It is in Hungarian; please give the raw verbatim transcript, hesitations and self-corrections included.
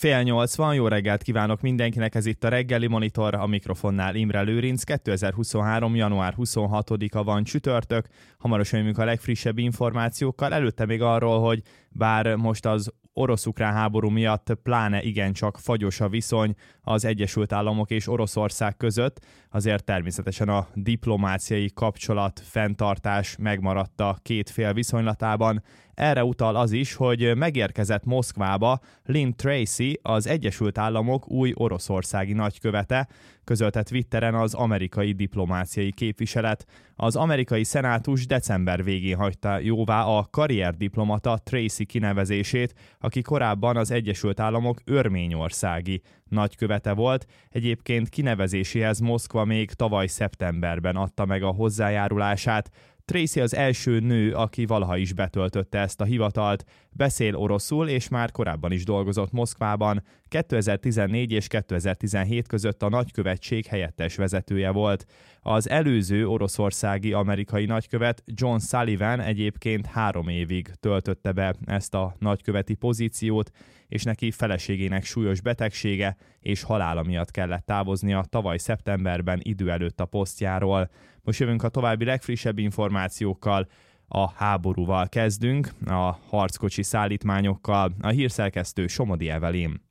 Fél nyolc van, jó reggelt kívánok mindenkinek, ez itt a reggeli monitor, a mikrofonnál Imre Lőrinc. kétezer-huszonhárom. január huszonhatodika van, csütörtök, hamarosan jövünk a legfrissebb információkkal, előtte még arról, hogy bár most az orosz-ukrán háború miatt pláne igencsak fagyos a viszony az Egyesült Államok és Oroszország között, azért természetesen a diplomáciai kapcsolat fenntartás megmaradt a két fél viszonylatában. Erre utal az is, hogy megérkezett Moszkvába Lynn Tracy, az Egyesült Államok új oroszországi nagykövete, közölte Twitteren az amerikai diplomáciai képviselet. Az amerikai szenátus december végén hagyta jóvá a karrierdiplomata Tracy kinevezését, aki korábban az Egyesült Államok örményországi nagykövete volt. Egyébként kinevezéséhez Moszkva még tavaly szeptemberben adta meg a hozzájárulását. Tracy az első nő, aki valaha is betöltötte ezt a hivatalt, beszél oroszul, és már korábban is dolgozott Moszkvában. kétezer-tizennégy és kétezer-tizenhét között a nagykövetség helyettes vezetője volt. Az előző oroszországi amerikai nagykövet John Sullivan egyébként három évig töltötte be ezt a nagyköveti pozíciót, és neki feleségének súlyos betegsége és halála miatt kellett távoznia tavaly szeptemberben idő előtt a posztjáról. Most jövünk a további legfrissebb információkkal, a háborúval kezdünk, a harckocsi szállítmányokkal, a hírszerkesztő Somodi Evelyn.